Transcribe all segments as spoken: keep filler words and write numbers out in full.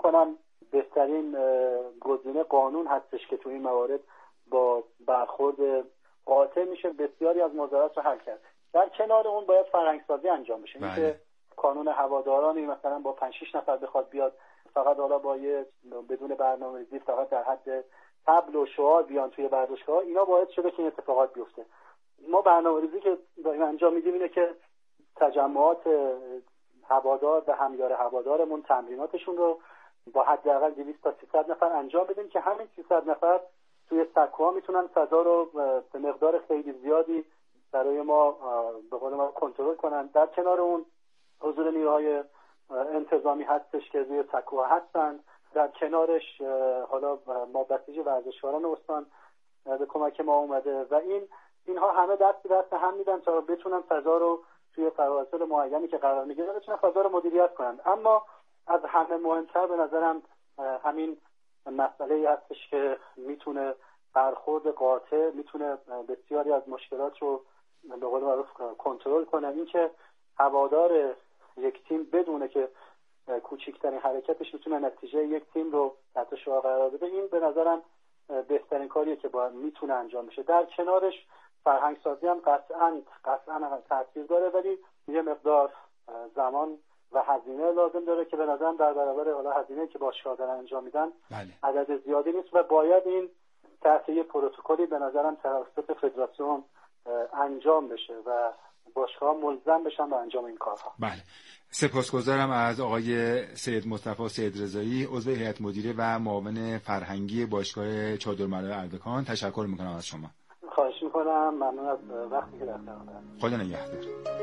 میکنم بهترین گزینه قانون هستش که توی این موارد با برخورد قاطع میشه بسیاری از معضلات رو حل کرد. در کنار اون باید فرهنگسازی انجام بشه. بله. اینکه کانون هوادارانی مثلا با پنج شش نفر بخواد بیاد فقط حالا با یه بدون برنامه‌ریزی فقط در حد تبل و شعار بیان توی ورزشگاه، اینا باعث شده که این اتفاقات بیفته. ما برنامه‌ریزی که داریم انجام میدیم اینه که تجمعات هوادار و همیار هوادارمون تمریناتشون رو با حداقل دویست تا سیصد نفر انجام بدیم که همین سیصد نفر توی سکوها میتونن فضا رو به مقدار خیلی زیادی برای ما به قول ما کنترل کنن. در کنار اون حضور نیروهای انتظامی هستش که روی سکوها هستن. در کنارش حالا ما بسیج ورزشکاران استان به کمک ما اومده و این اینها همه دست به دست هم میدن تا بتونن فضا رو توی فواصل معینی که قرار میگیرن بتونن فضا رو مدیریت کنن. اما از همه مهمتر به نظرم همین مسئله هستش که میتونه برخورد قاطع میتونه بسیاری از مشکلات رو به قول معروف کنترل کنه. این که هوادار یک تیم بدونه که کوچکترین حرکتش میتونه نتیجه یک تیم رو تحت شعاع قرار بده، این به نظرم بهترین کاریه که باید میتونه انجام بشه. در کنارش فرهنگ سازی هم قطعاً قطعاً تاثیر داره، ولی یه مقدار زمان و هزینه لازم داره که به نظرم در برابر حالا هزینه‌ای که باشگاه‌ها دارن انجام میدن بله. عدد زیادی نیست و باید این تحت یه پروتکلی به نظرم توسط فدراسیون انجام بشه و باشگاه‌ها ملزم بشن به انجام این کارها. بله. سپاسگزارم از آقای سید مصطفی سیدرضایی، عضو هیئت مدیره و معاون فرهنگی باشگاه چادرملای اردکان. تشکر میکنم از شما. خواهش میکنم. ممنون از وقتی که در اختیارم هست. خدا نگهدار.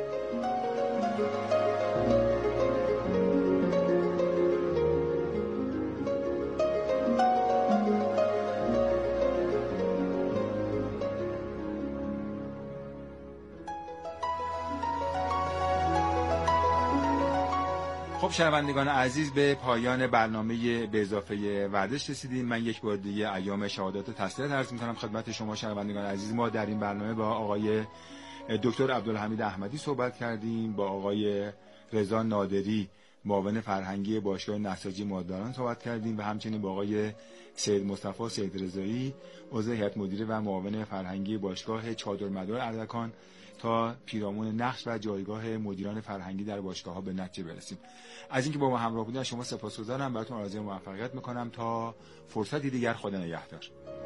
خب شنوندگان عزیز، به پایان برنامه به اضافه ورزش رسیدیم. من یک بار دیگه ایام شهادت و تسلیت عرض می‌کنم خدمت شما شنوندگان عزیز. ما در این برنامه با آقای دکتر عبدالحمید احمدی صحبت کردیم، با آقای رضا نادری معاون فرهنگی باشگاه نساجی مادران صحبت کردیم و همچنین با آقای سید مصطفی سیدرضایی عضو هیئت مدیره و معاون فرهنگی باشگاه چادرمدار اردکان تا پیرامون نقش و جایگاه مدیران فرهنگی در باشگاه‌ها به نتیجه برسیم. از اینکه با ما همراه بودید شما سپاسگزارم. براتون آرزوی موفقیت میکنم. تا فرصتی دیگر، خدا نگهدار.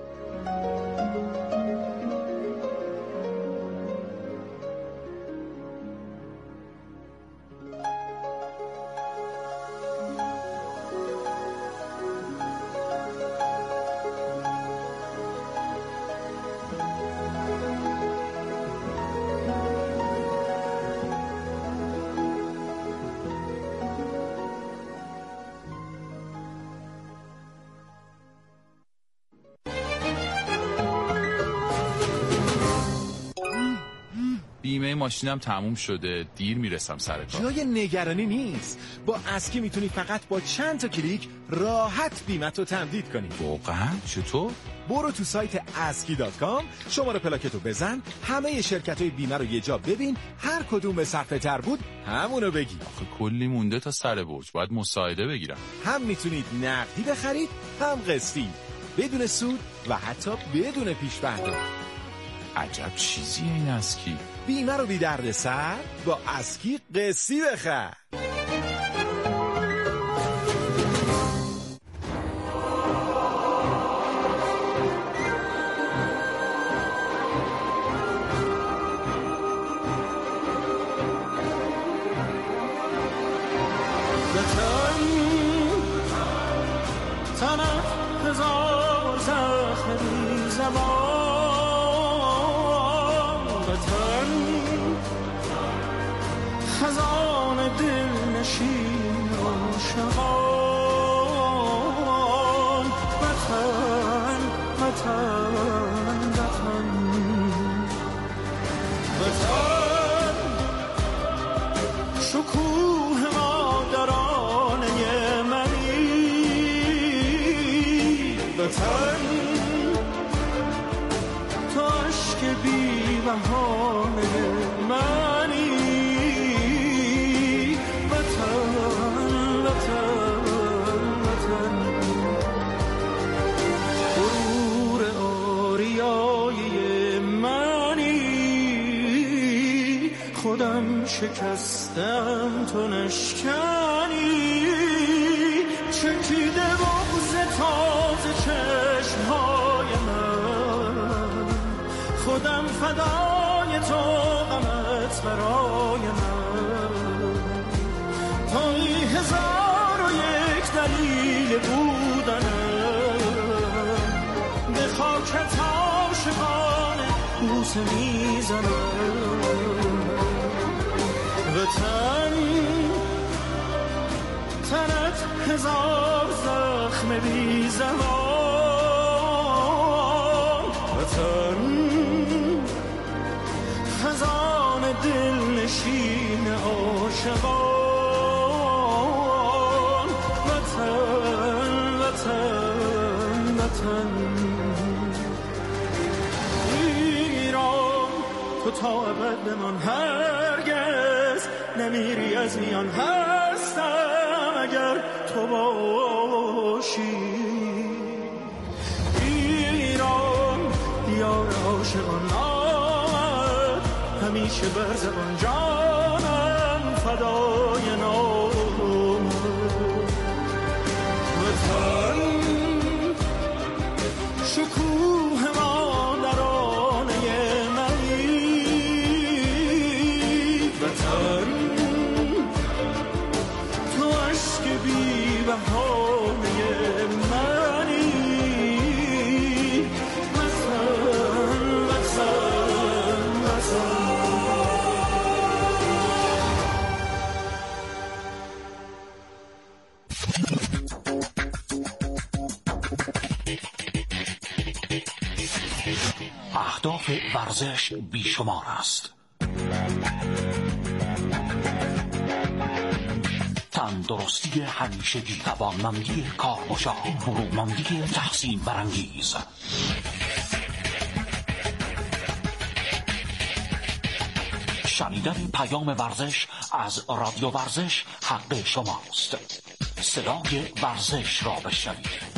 بیمه ماشینم تموم شده، دیر میرسم سر کار. جای نگرانی نیست. با اسکی میتونی فقط با چند تا کلیک راحت بیمه رو تمدید کنی. واقعا؟ چطور؟ برو تو سایت اسکی دات کام، شماره پلاکتو بزن، همه شرکت‌های بیمه رو یه جا ببین، هر کدوم به صرفه تر بود همونو بگیر. آخه کلی مونده تا سر برج، باید مساعده بگیرم. هم میتونید نقدی بخرید، هم قسطی، بدون سود و حتی بدون پیش پرداخت. عجب چیزیه این اسکی. بیمه رو بی درد سر با اسکی قسطی بخر. خزان دل نشین عاشقان، وطن وطن وطن وطن، شکوه مادرانه منی، وطن تو عشق بی بهانه منی، وطن وطن وطن. شکستم تو نشکنی، چکیده بغض تازه چشمهای من، خودم فدای تو غمت برای من، توی هزار و یک دلیل بودنم، به خاکت عاشقانه بوسه میزنم. وطن تنت هزار زخم بی زمان، وطن خزان دل نشین عاشقان، وطن وطن وطن ایران، تو تا ابد بمان، هرگز نمیری از میان، هستم اگر تو باشی. ایران یار عاشقان آمد، همیشه بر زبان جانم فدای نام. وطن شکوه ما در آنه منی، وطن تو عشق بی بهانه منی، وطن وطن وطن. اهداف ورزش بیشمار است. تندرستی همیشگی، توانمندی کارگشا، برومندی تحسین برانگیز. شنیدن پیام ورزش از رادیو ورزش حق شماست. صدای ورزش را بشنوید.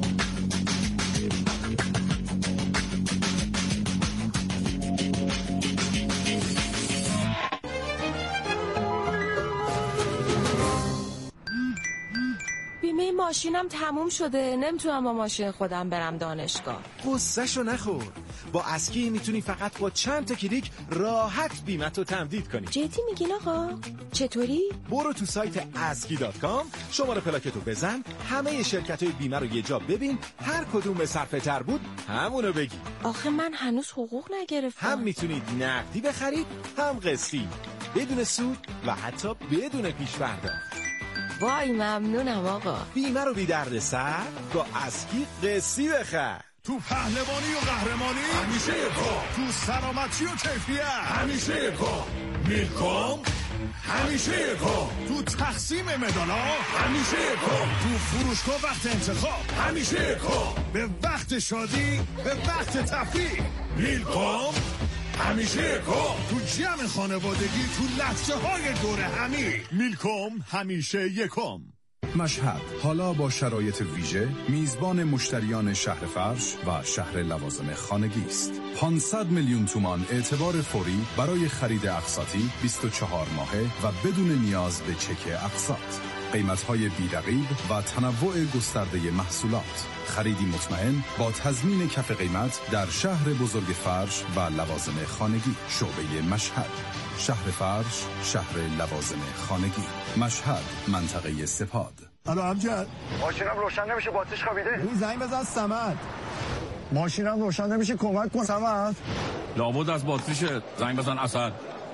بیمه ماشینم تموم شده، نمیتونم با ماشین خودم برم دانشگاه. قصه‌شو نخور. با اسکی میتونی فقط با چند تا کلیک راحت بیمه‌تو تمدید کنی. جدی میگین آقا؟ چطوری؟ برو تو سایت اسکی دات کام، شماره پلاکتو بزن، همه شرکت‌های بیمه رو یه جا ببین، هر کدوم به صرفه تر بود همونو بگی. آخه من هنوز حقوق نگرفتم. هم میتونید نقدی بخرید، هم قسطی، بدون سود و حتی بدون پیش پرداخت. وای ممنونم آقا. بیمه رو بی درد سر با اسکی قسطی بخر. تو پهلوانی و قهرمانی همیشه یکم، تو سلامتی و کیفیت همیشه یکم، میلکوم همیشه یکم، تو تقسیم مدالا همیشه یکم، تو فروشگاه وقت انتخاب همیشه یکم، به وقت شادی به وقت تفریح میلکوم همیشه یکم، تو جمع خانوادگی تو لحظه های دور همی میلکوم همیشه یکم. مشهد حالا با شرایط ویژه میزبان مشتریان شهر فرش و شهر لوازم خانگی است. پانصد میلیون تومان اعتبار فوری برای خرید اقساطی بیست و چهار ماهه و بدون نیاز به چک اقساط. قیمت‌های بی‌رقیب و تنوع گسترده محصولات. خریدی مطمئن با تضمین کف قیمت در شهر بزرگ فرش و لوازم خانگی. شعبه مشهد، شهر فرش، شهر لوازم خانگی. مشهد، منطقه سپاد. الو امجد، ماشینم روشن نمیشه، باتریش خوابیده. اون زنگ بزن صمد. ماشینم روشن نمیشه، کمک کن صمد. لابد از باتریشه، زنگ بزن اسد.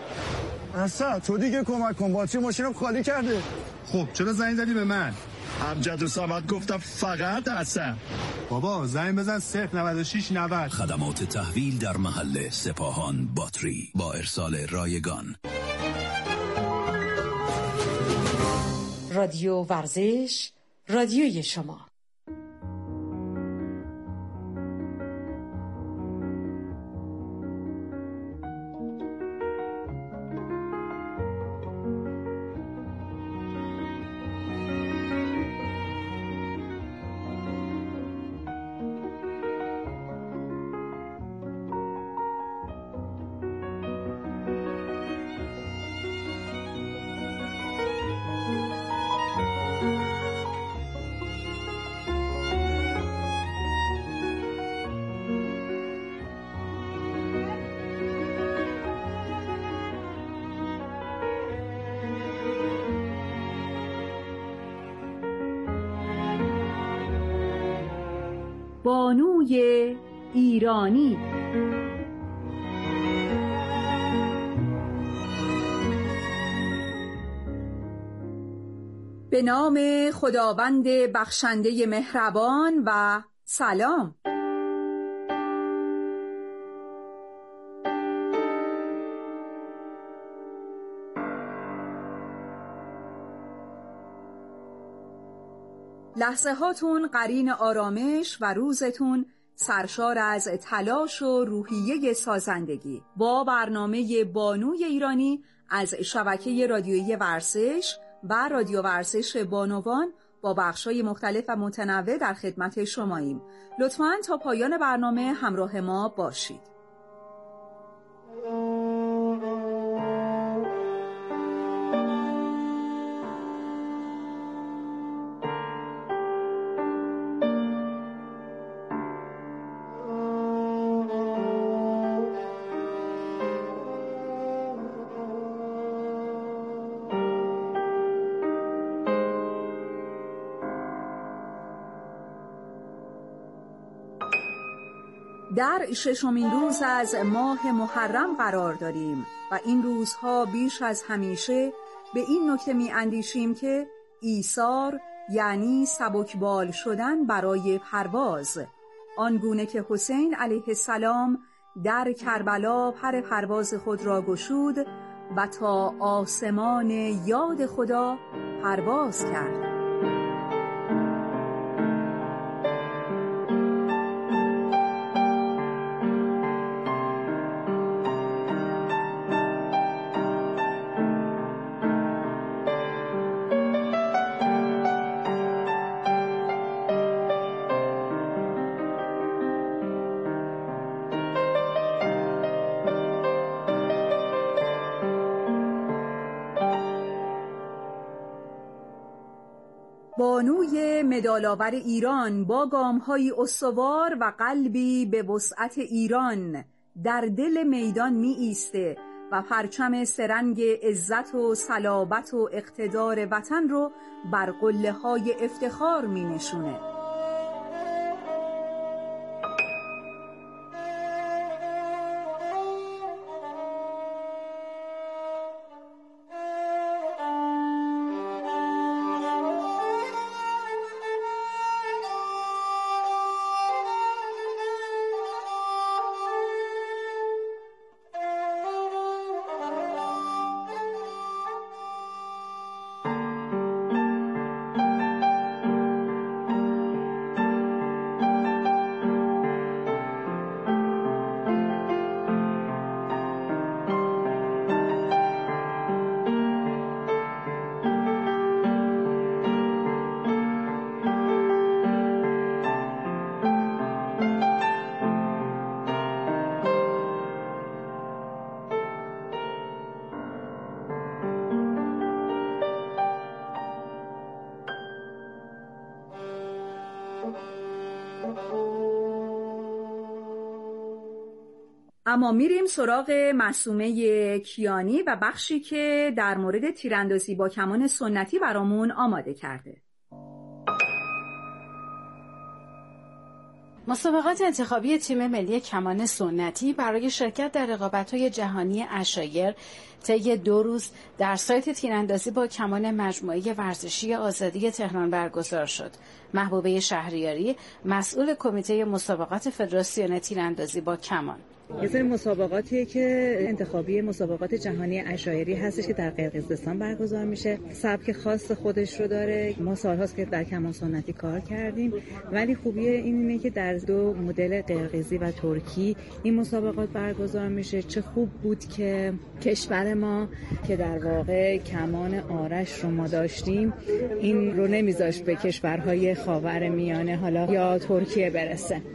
اسد تو دیگه کمک کن، باتری ماشینم خالی کرده. خب چرا زنگ زدی به من؟ امجد و صمد گفتم فقط اسد. بابا زنگ بزن صفر نود و شش نود. خدمات تحویل در محل سپاهان باتری با ارسال رایگان. رادیو ورزش، رادیوی شما. بانوی ایرانی. به نام خداوند بخشنده مهربان و سلام. لحظه هاتون قرین آرامش و روزتون سرشار از تلاش و روحیه سازندگی. با برنامه بانوی ایرانی از شبکه رادیویی ورزش و رادیو ورزش بانوان با بخش‌های مختلف و متنوع در خدمت شماییم. لطفاً تا پایان برنامه همراه ما باشید. در ششمین روز از ماه محرم قرار داریم و این روزها بیش از همیشه به این نکته می اندیشیم که ایثار یعنی سبکبال شدن برای پرواز، آنگونه که حسین علیه السلام در کربلا پر پرواز خود را گشود و تا آسمان یاد خدا پرواز کرد. بانوی مدال‌آور ایران با گام‌های استوار و قلبی به وسعت ایران در دل میدان می ایسته و پرچم سرنگ عزت و صلابت و اقتدار وطن رو بر قله‌های افتخار می نشونه. اما میریم سراغ معصومه کیانی و بخشی که در مورد تیراندازی با کمان سنتی برامون آماده کرده. مسابقات انتخابی تیم ملی کمان سنتی برای شرکت در رقابت‌های جهانی عشایر طی دو روز در سایت تیراندازی با کمان مجموعه ورزشی آزادی تهران برگزار شد. محبوبه شهریاری، مسئول کمیته مسابقات فدراسیون تیراندازی با کمان: یه سری مسابقاتیه که انتخابی مسابقات جهانی عشایری هستش که در قرقیزستان برگزار میشه. سبک خاص خودش رو داره. ما سالهاست که در کمان سنتی کار کردیم، ولی خوبی اینه که در دو مدل قرقیزی و ترکی این مسابقات برگزار میشه. چه خوب بود که کشور ما که در واقع کمان آرش رو ما داشتیم این رو نمیذاشت به کشورهای خاورمیانه حالا یا ترکیه برسه.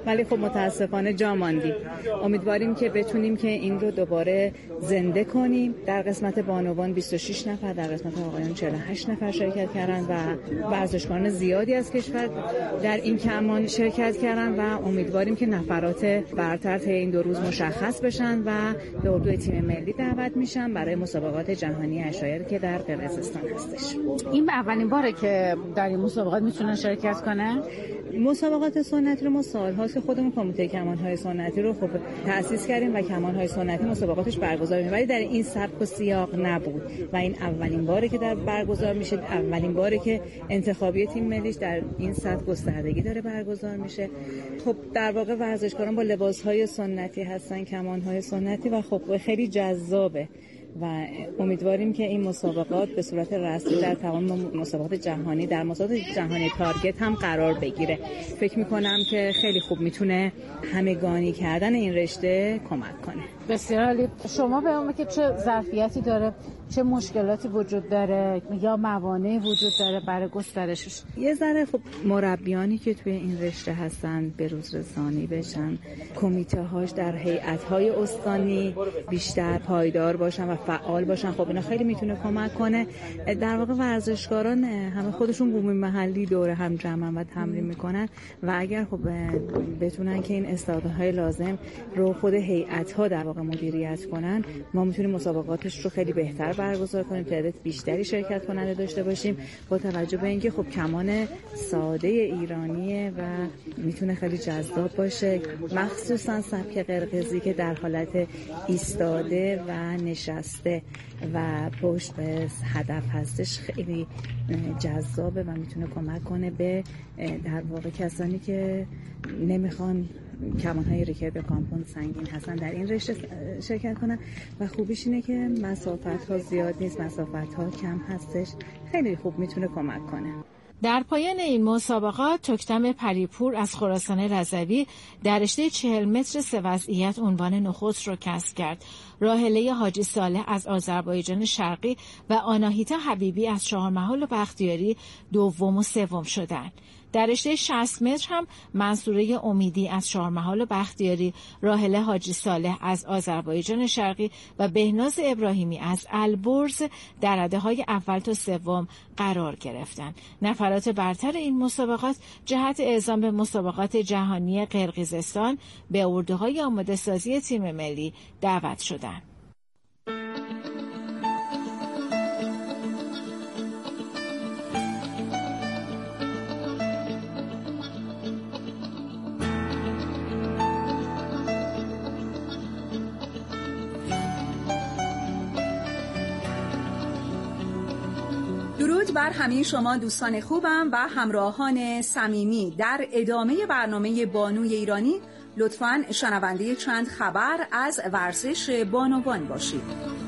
ولی خب متاسفانه جا ماندیم. امیدواریم که بتونیم که این رو دوباره زنده کنیم. در قسمت بانوان بیست و شش نفر، در قسمت آقایان چهل و هشت نفر شرکت کردن و ورزشکاران زیادی از کشور در این کمان شرکت کردن و امیدواریم که نفرات برتر طی این دو روز مشخص بشن و به اردوی تیم ملی دعوت میشن برای مسابقات جهانی عشایر که در قرقیزستان هستش. این به اولین باره که در این مسابقات میتونن شرکت کنن. مسابقات سنتی رو ما سال‌هاست که خودمون کمیته کمان‌های سنتی رو خب تأسیس کردیم و کمان‌های سنتی مسابقاتش برگزار میشه، ولی در این سبک و سیاق نبود و این اولین باره که در برگزار میشه، اولین باره که انتخابی تیم ملیش در این سطح گستردگی داره برگزار میشه. خب در واقع ورزشکاران با لباس‌های سنتی هستن، کمان‌های سنتی و خب خیلی جذابه و امیدواریم که این مسابقات به صورت رسمی در تمام مسابقات جهانی در مسابقات جهانی تارگت هم قرار بگیره. فکر میکنم که خیلی خوب میتونه همگانی کردن این رشته کمک کنه. بسیار عالی. شما به اون که چه ظرفیتی داره، چه مشکلاتی وجود داره یا موانعی وجود داره برای گسترشش؟ یه ذره خب مربیانی که توی این رشته هستن به روز رسانی بشن، کمیته هاش در هیئت های استانی بیشتر پایدار باشن و فعال باشن. خب اینا خیلی میتونه کمک کنه. در واقع ورزشکاران همه خودشون بوم محلی دوره هم جمعن و تمرین میکنن و اگر خب بتونن که این استعدادهای لازم رو خود هیئت ها در واقع مدیریت کنن، ما میتونیم مسابقاتش رو خیلی بهتر برگزار کنیم، تعداد بیشتری شرکت کننده داشته باشیم با توجه به اینکه خب کمان ساده ایرانیه و میتونه خیلی جذاب باشه، مخصوصا سبک قرقیزی که در حالت ایستاده و نشسته و پشت به هدف هستش خیلی جذابه و میتونه کمک کنه به در واقع کسانی که نمیخوان کمان‌های ریکرد یا کامپوند سنگین هستن در این رشته شرکت کنن و خوبیش اینه که مسافت‌ها زیاد نیست، مسافت‌ها کم هستش، خیلی خوب میتونه کمک کنه. در پایان این مسابقات تکتم پریپور از خراسان رضوی در رشته چهل متر سه وضعیت عنوان نخست رو کسب کرد. راحله حاجی صالح از آذربایجان شرقی و آناهیتا حبیبی از چهارمحال و بختیاری دوم و سوم شدند. در رشته شصت متر هم منصوره امیدی از چهارمحال و بختیاری، راحله حاجی صالح از آذربایجان شرقی و بهناز ابراهیمی از البرز در رده‌های اول تا سوم قرار گرفتند. نفرات برتر این مسابقات جهت اعزام به مسابقات جهانی قرقیزستان به اردوهای آماده سازی تیم ملی دعوت شدند. درود بر همه شما دوستان خوبم و همراهان صمیمی. در ادامه برنامه بانوی ایرانی لطفاً شنونده چند خبر از ورزش بانوان باشید.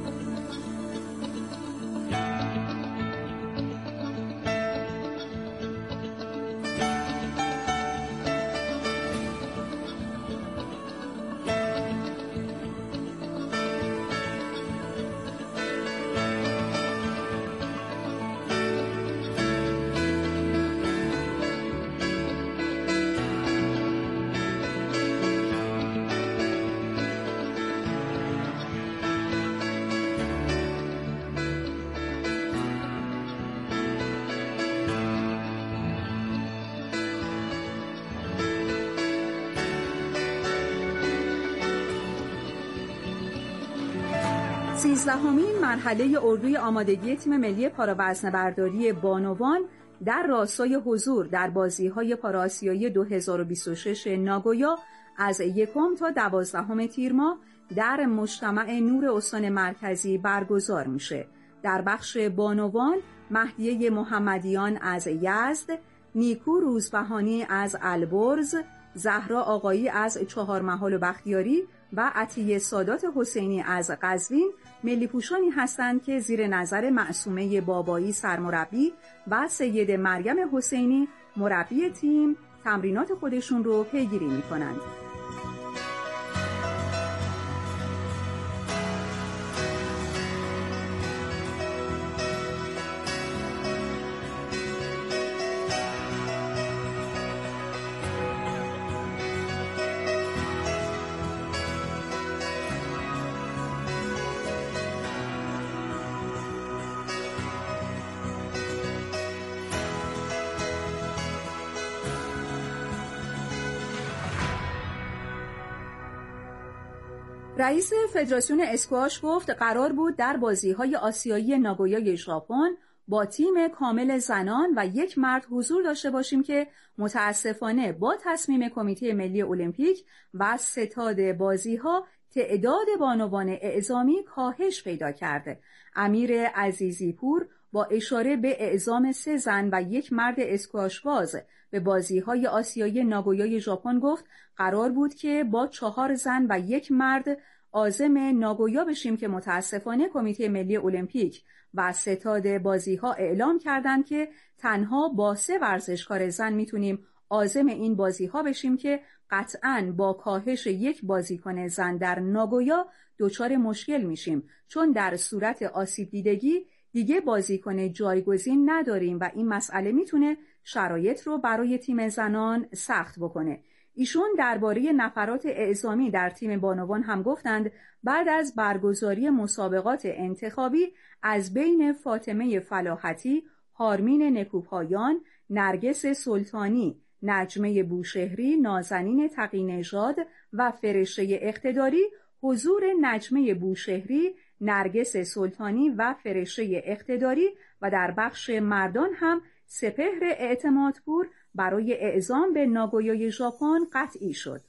سیزدهمین مرحله اردوی آمادگی تیم ملی پاراوزنه‌برداری بانوان در راستای حضور در بازی‌های پاراسیایی دو هزار و بیست و شش ناگویا از یکم تا دوازدهم تیر ماه در مجتمع نور استان مرکزی برگزار میشه. در بخش بانوان مهدیه محمدیان از یزد، نیکو روزبهانی از البرز، زهرا آقایی از چهارمحال و بختیاری و عطیه سادات حسینی از قزوین ملی پوشانی هستند که زیر نظر معصومه بابایی سرمربی و سید مریم حسینی مربی تیم تمرینات خودشون رو پیگیری می‌کنند. رئیس فدراسیون اسکواش گفت قرار بود در بازی‌های آسیایی ناگویای ژاپن با تیم کامل زنان و یک مرد حضور داشته باشیم که متاسفانه با تصمیم کمیته ملی المپیک و ستاد بازی‌ها تعداد بانوان اعزامی کاهش پیدا کرده. امیر عزیزی پور با اشاره به اعزام سه زن و یک مرد اسکواش باز به بازی‌های آسیایی ناگویای ژاپن گفت قرار بود که با چهار زن و یک مرد عازم ناگویا بشیم که متاسفانه کمیته ملی المپیک و ستاد بازی‌ها اعلام کردند که تنها با سه ورزشکار زن میتونیم عازم این بازی‌ها بشیم که قطعاً با کاهش یک بازیکن زن در ناگویا دچار مشکل میشیم، چون در صورت آسیب دیدگی دیگه بازیکن جایگزین نداریم و این مسئله میتونه شرایط رو برای تیم زنان سخت بکنه. ایشون درباره نفرات اعزامی در تیم بانوان هم گفتند بعد از برگزاری مسابقات انتخابی از بین فاطمه فلاحتی، هارمین نکوپایان، نرگس سلطانی، نجمه بوشهری، نازنین تقی‌نژاد و فرشته اقتداری حضور نجمه بوشهری، نرگس سلطانی و فرشته اقتداری و در بخش مردان هم سپهر اعتمادپور برای اعزام به ناگویای ژاپن قطعی شد.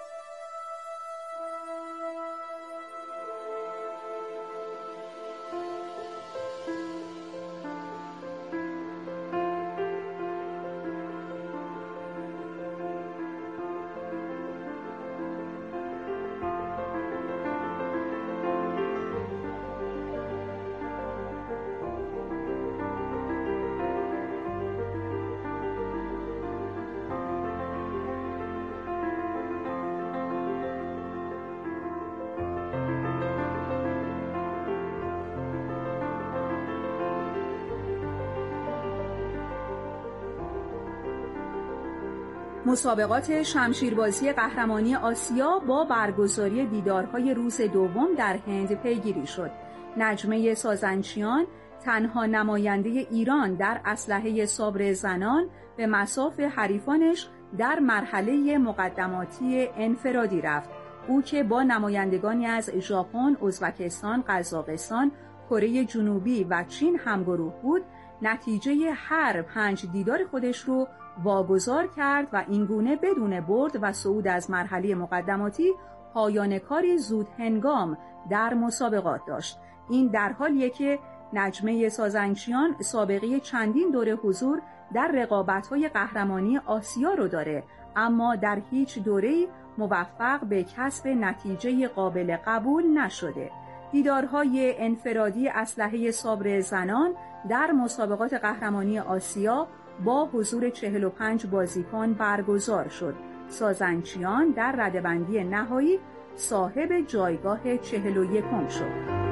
مسابقات شمشیربازی قهرمانی آسیا با برگزاری دیدارهای روز دوم در هند پیگیری شد. نجمه سازنچیان تنها نماینده ایران در اسلحه سابر زنان به مصاف حریفانش در مرحله مقدماتی انفرادی رفت. او که با نمایندگانی از ژاپن، ازبکستان، قزاقستان، کره جنوبی و چین همگروه بود، نتیجه هر پنج دیدار خودش رو واگذار کرد و اینگونه بدون برد و صعود از مرحله مقدماتی پایان کاری زود هنگام در مسابقات داشت. این در حالیه که نجمه سازنچیان سابقه چندین دوره حضور در رقابت‌های قهرمانی آسیا رو داره، اما در هیچ دوره‌ای موفق به کسب نتیجه قابل قبول نشده. دیدارهای انفرادی اسلحه سابر زنان در مسابقات قهرمانی آسیا با حضور چهل و پنج بازیکن برگزار شد. سازنچیان در رده‌بندی نهایی صاحب جایگاه چهل و یکم شد.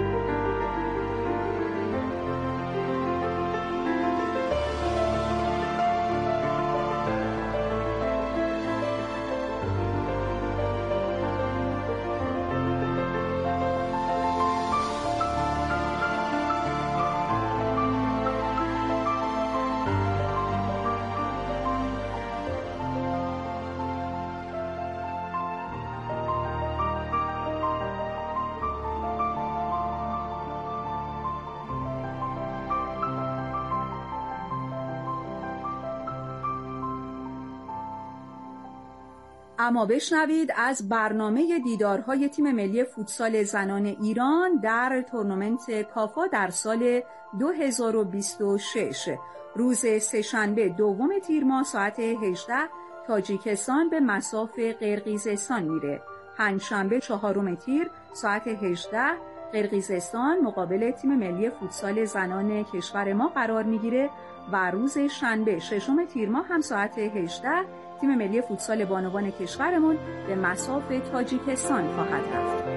اما بشنوید از برنامه دیدارهای تیم ملی فوتسال زنان ایران در تورنمنت کافا در سال دو هزار و بیست و شش. روز سه‌شنبه دوم تیر ماه ساعت هجده تاجیکستان به مصاف قرقیزستان میره. پنجشنبه چهارم تیر ساعت هجده قرقیزستان مقابل تیم ملی فوتسال زنان کشور ما قرار میگیره و روز شنبه ششم تیر ماه هم ساعت هجده تیم ملی فوتسال بانوان کشورمون به مصاف تاجیکستان خواهد رفت.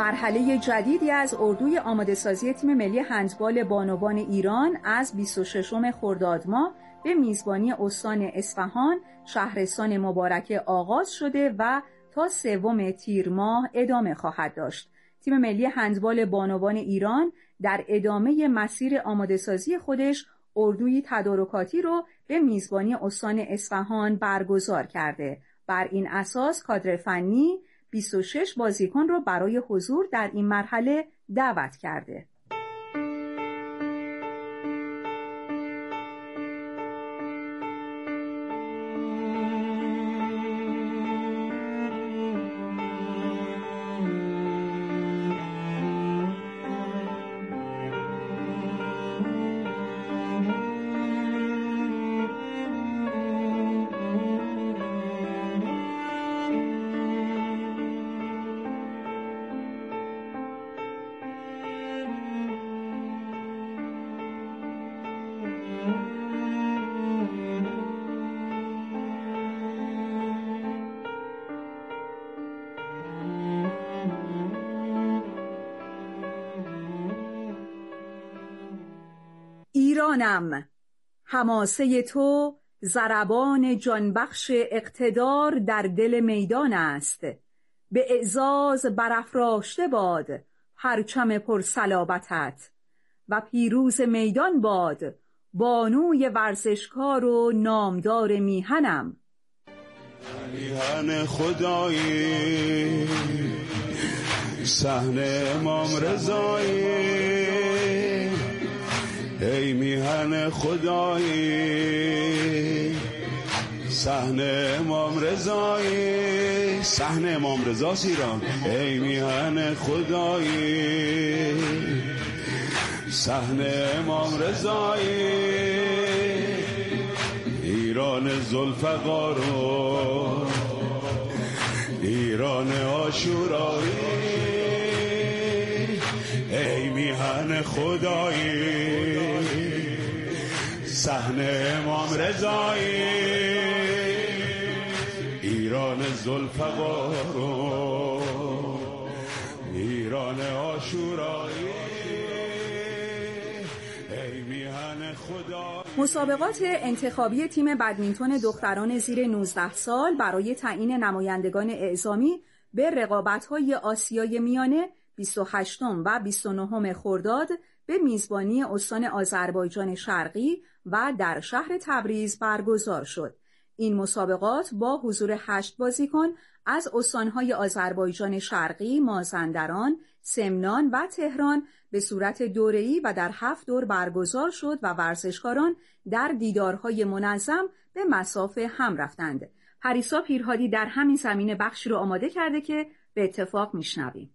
مرحله جدیدی از اردوی آماده‌سازی تیم ملی هندبال بانوان ایران از بیست و ششم خرداد ماه به میزبانی استان اصفهان شهرستان مبارک آغاز شده و تا سوم تیر ماه ادامه خواهد داشت. تیم ملی هندبال بانوان ایران در ادامه مسیر آماده‌سازی خودش اردوی تدارکاتی رو به میزبانی استان اصفهان برگزار کرده. بر این اساس کادر فنی بیست و شش بازیکن رو برای حضور در این مرحله دعوت کرده. ایرانم، حماسه تو ضربان جانبخش اقتدار در دل میدان است. به اعزاز برافراشته باد پرچم پرصلابتت و پیروز میدان باد بانوی ورزشکار و نامدار میهنم. میهن خدایی صحنه امام رضایی، ای میهن خدایی صحنه امام رضایی، صحنه امام رضا ایران، ای میهن خدایی صحنه امام رضایی، ایران ذوالفقار، ایران عاشورایی، ای میهن خدایی صحنه امام رضایی، ایران ذوالفقار، ایران عاشورایی، ای میهن خدایی. مسابقات انتخابی تیم بدمینتون دختران زیر نوزده سال برای تعیین نمایندگان اعزامی به رقابت‌های آسیای میانه بیست و هشتم و بیست و نهم خرداد به میزبانی استان آذربایجان شرقی و در شهر تبریز برگزار شد. این مسابقات با حضور هشت بازیکن از استانهای آذربایجان شرقی، مازندران، سمنان و تهران به صورت دوره‌ای و در هفت دور برگزار شد و ورزشکاران در دیدارهای منظم به مصاف هم رفتند. پریسا پیرهادی در همین زمینه بخشی رو آماده کرده که به اتفاق میشنویم.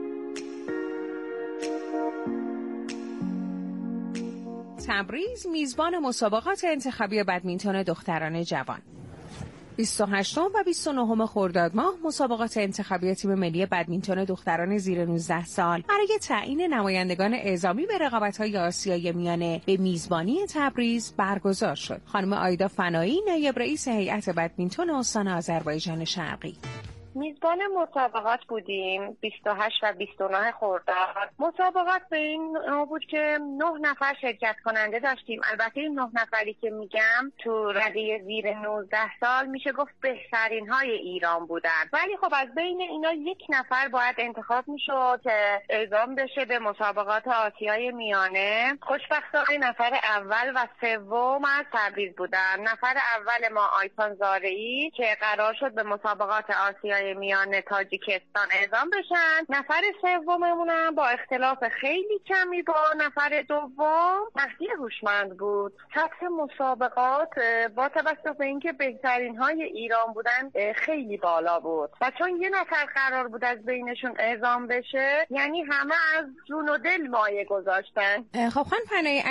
تبریز میزبان مسابقات انتخابی بدمینتون دختران جوان. بیست و هشتم و بیست و نهم خرداد ماه مسابقات انتخابی تیم ملی بدمینتون دختران زیر نوزده سال برای تعیین نمایندگان اعزامی به رقابت‌های آسیای میانه به میزبانی تبریز برگزار شد. خانم آیدا فنایی، نایب رئیس هیئت بدمینتون استان آذربایجان شرقی: میزبان مسابقات بودیم بیست و هشت و بیست و نه خرداد. مسابقات به این نوع بود که نه نفر شرکت کننده داشتیم. البته این نه نفری که میگم تو رده زیر نوزده سال میشه گفت بهترین های ایران بودن، ولی خب از بین اینا یک نفر باید انتخاب میشد که اعزام بشه به مسابقات آسیای میانه. خوشبختانه نفر اول و سوم از تبریز بودن. نفر اول ما آیتان زارعی که قرار شد به مسابقات آسیای میانه تاجیکستان اعزام بشن. نفر سوممونم با اختلاف خیلی کمی با نفر دوم مهدی هوشمند بود. سطح مسابقات با توجه به اینکه بهترین های ایران بودن خیلی بالا بود و چون یه نفر قرار بود از بینشون اعزام بشه، یعنی همه از جون و دل مایه گذاشتن. خب خانم فنایی،